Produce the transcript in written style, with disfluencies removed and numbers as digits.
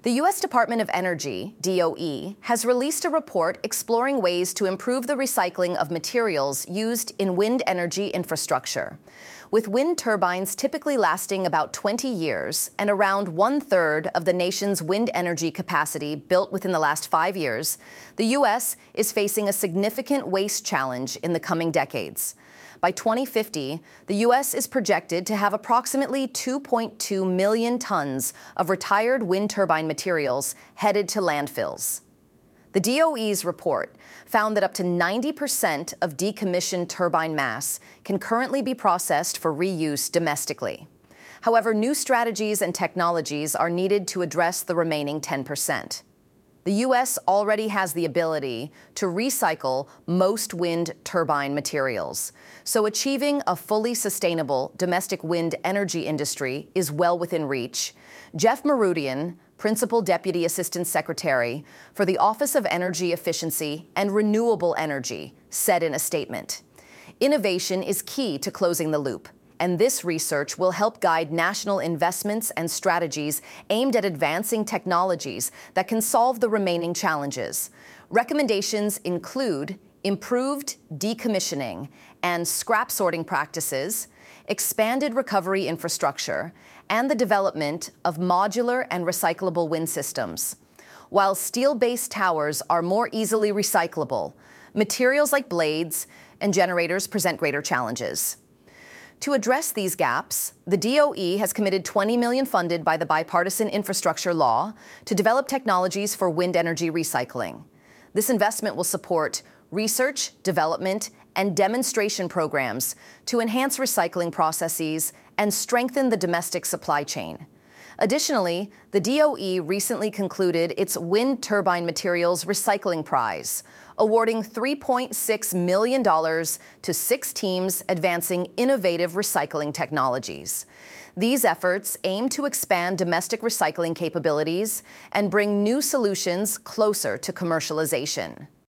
The U.S. Department of Energy, DOE, has released a report exploring ways to improve the recycling of materials used in wind energy infrastructure. With wind turbines typically lasting about 20 years and around one-third of the nation's wind energy capacity built within the last 5 years, the U.S. is facing a significant waste challenge in the coming decades. By 2050, the U.S. is projected to have approximately 2.2 million tons of retired wind turbine materials headed to landfills. The DOE's report found that up to 90% of decommissioned turbine mass can currently be processed for reuse domestically. However, new strategies and technologies are needed to address the remaining 10%. The U.S. already has the ability to recycle most wind turbine materials, so achieving a fully sustainable domestic wind energy industry is well within reach. Jeff Marudian, Principal Deputy Assistant Secretary for the Office of Energy Efficiency and Renewable Energy, said in a statement, "Innovation is key to closing the loop, and this research will help guide national investments and strategies aimed at advancing technologies that can solve the remaining challenges. Recommendations include improved decommissioning and scrap sorting practices, expanded recovery infrastructure, and the development of modular and recyclable wind systems. While steel-based towers are more easily recyclable, materials like blades and generators present greater challenges." To address these gaps, the DOE has committed $20 million funded by the Bipartisan Infrastructure Law to develop technologies for wind energy recycling. This investment will support research, development, and demonstration programs to enhance recycling processes and strengthen the domestic supply chain. Additionally, the DOE recently concluded its Wind Turbine Materials Recycling Prize, awarding $3.6 million to 6 teams advancing innovative recycling technologies. These efforts aim to expand domestic recycling capabilities and bring new solutions closer to commercialization.